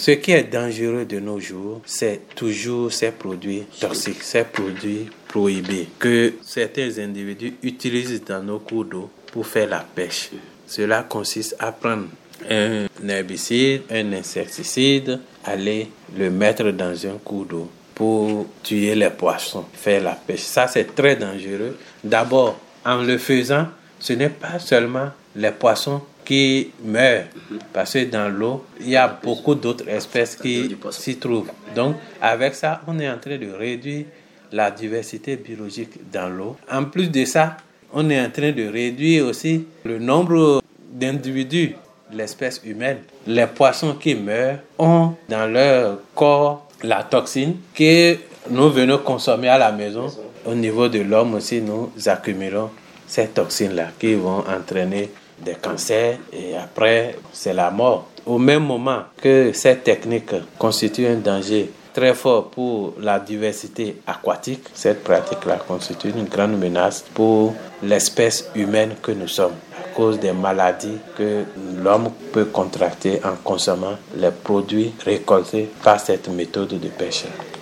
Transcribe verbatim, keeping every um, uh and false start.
Ce qui est dangereux de nos jours, c'est toujours ces produits toxiques, ces produits prohibés que certains individus utilisent dans nos cours d'eau pour faire la pêche. Cela consiste à prendre un herbicide, un insecticide, aller le mettre dans un cours d'eau pour tuer les poissons, faire la pêche. Ça, c'est très dangereux. D'abord, en le faisant, ce n'est pas seulement les poissons qui meurent, parce que dans l'eau, il y a beaucoup d'autres espèces qui s'y trouvent. Donc, avec ça, on est en train de réduire la diversité biologique dans l'eau. En plus de ça, on est en train de réduire aussi le nombre d'individus, l'espèce humaine. Les poissons qui meurent ont dans leur corps la toxine que nous venons consommer à la maison. Au niveau de l'homme aussi, nous accumulons ces toxines-là qui vont entraîner des cancers et après, c'est la mort. Au même moment que ces techniques constituent un danger très fort pour la diversité aquatique, cette pratique-là constitue une grande menace pour l'espèce humaine que nous sommes, à cause des maladies que l'homme peut contracter en consommant les produits récoltés par cette méthode de pêche.